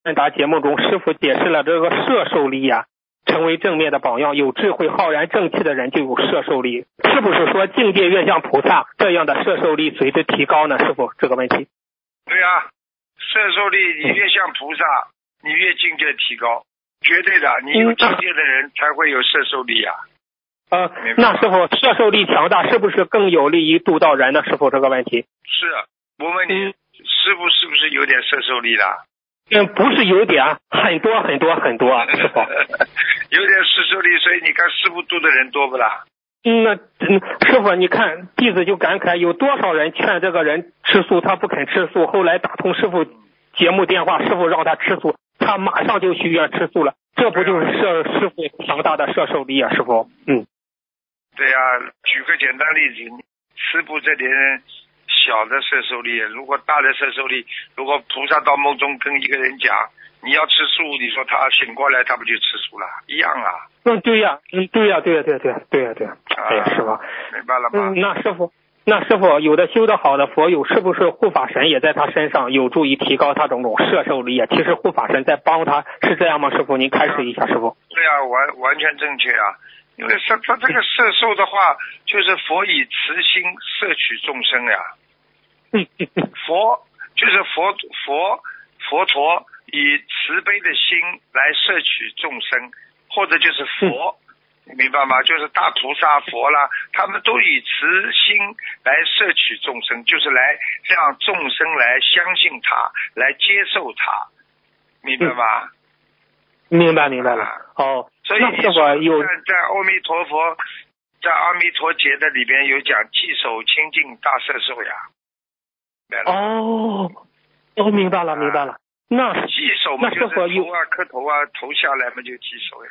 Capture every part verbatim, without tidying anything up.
问答节目中，师父解释了这个摄受力呀、啊，成为正面的榜样，有智慧、浩然正气的人就有摄受力。是不是说境界越像菩萨，这样的摄受力随之提高呢？师父，这个问题。 对啊，摄受力你越像菩萨，嗯、你越境界提高，绝对的。你有境界的人才会有摄受力啊。 呃，那师傅，摄受力强大是不是更有利于度到人呢？师傅，这个问题是，我问你，嗯、师傅是不是有点摄受力了？ 嗯，不是有点，很多很多很多，师傅。 有点摄受力，所以你看师傅度的人多不啦？ 嗯，那嗯，师傅，你看弟子就感慨，有多少人劝这个人吃素，他不肯吃素，后来打通师傅节目电话，师傅让他吃素，他马上就许愿吃素了，这不就是摄师傅强大的摄受力啊，师傅？嗯。 对呀、啊，举个简单例子，师父这点小的摄受力，如果大的摄受力，如果菩萨到梦中跟一个人讲你要吃素，你说他醒过来他不就吃素了？一样啊。 嗯，对呀，嗯，对呀，对呀，对呀，对呀，对呀，对呀，哎呀，师傅， 明白了吗？ 嗯，那师傅，那师傅有的修得好的佛友，是不是护法神也在他身上有助于提高他种种摄受力啊？其实护法神在帮他，是这样吗？师傅，您开示一下，师傅。 对啊，完完全正确啊。因为他他这个摄受的话，就是佛以慈心摄取众生呀。佛就是佛佛佛陀以慈悲的心来摄取众生，或者就是佛，你明白吗？就是大菩萨佛啦，他们都以慈心来摄取众生，就是来让众生来相信他，来接受他，明白吗？ 明白明白了。哦， 所以你说有在在阿弥陀佛在阿弥陀节的里边有讲记手清净大摄受呀。 哦，我明白了明白了。那记手嘛，就是头啊磕头啊，头下来嘛就记手呀。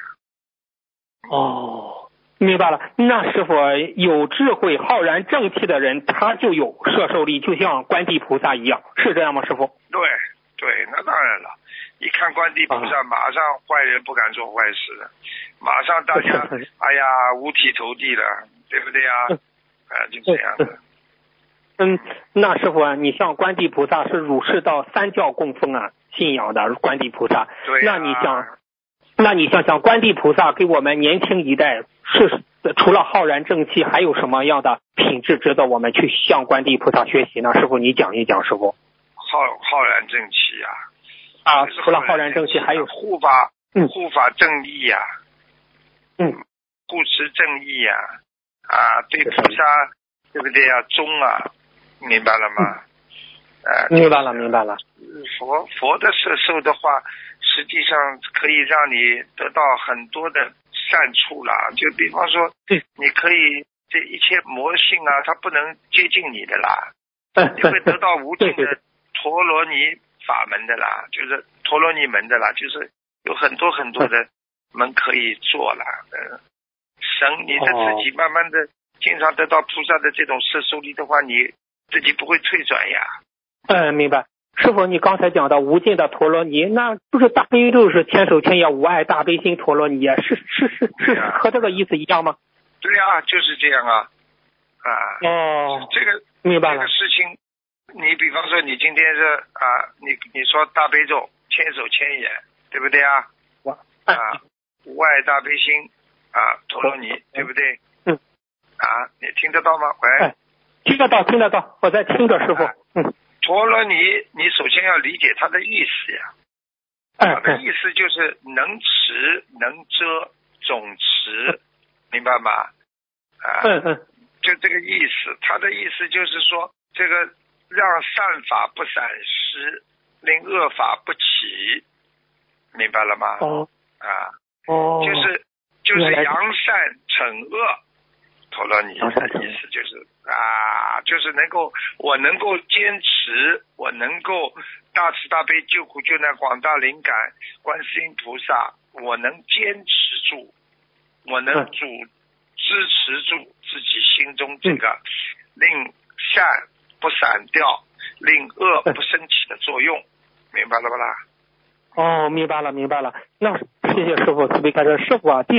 哦，明白了。那师傅，有智慧浩然正气的人，他就有摄受力，就像观地菩萨一样，是这样吗？师傅？ 对对，那当然了。一看观地菩萨，马上坏人不敢做坏事了，马上大家哎呀五体投地了，对不对呀？啊，就这样的。 嗯，那师傅啊，你像观地菩萨是儒释道三教供奉啊，信仰的观地菩萨。 对、啊。 那你想，那你想想观地菩萨给我们年轻一代是除了浩然正气，还有什么样的品质值得我们去向观地菩萨学习呢？师傅，你讲一讲，师傅。 浩浩然正气啊。 啊，除了浩然正气，还有护法，嗯，护法正义呀、啊， 嗯， 护持正义呀、啊，啊，对菩萨，对不对呀、啊？忠啊，明白了吗？ 嗯、呃，明白了，明白了。 佛佛的摄受的话，实际上可以让你得到很多的善处啦。就比方说， 嗯， 你可以这一切魔性啊，它不能接近你的啦， 嗯、 你会得到无尽的陀罗尼法门的啦，就是陀罗尼门的啦，就是有很多很多的门可以做啦。嗯，神，你的自己慢慢的经常得到菩萨的这种摄受力的话，你自己不会退转呀。 嗯，明白。师傅，你刚才讲的无尽的陀罗尼，那不是大悲咒是千手千眼无碍大悲心陀罗尼，是是是是、啊、和这个意思一样吗？ 对啊，就是这样啊。啊。 哦。 这个明白了。 这个事情。你比方说，你今天是啊，你你说大悲咒千手千眼，对不对啊？ 我啊，无碍大悲心啊，陀罗尼，对不对？ 嗯。 啊，你听得到吗？喂。 哎，听得到，听得到，我在听着，师傅。嗯。 陀罗尼，你首先要理解它的意思呀。 哎。 它的意思就是能持、能遮、总持，明白吗？啊。 嗯嗯。 就这个意思，它的意思就是说这个。让善法不闪失，令恶法不起，明白了吗？ 哦， 啊， 哦， 就是就是扬善惩恶，陀罗尼的意思就是啊，就是能够我能够坚持，我能够大慈大悲救苦救难广大灵感观世音菩萨，我能坚持住，我能主支持住自己心中这个、嗯、令善不散掉，令恶不升起的作用，明白了不啦？ 哦，明白了，明白了。那谢谢师傅慈悲开示，师傅啊。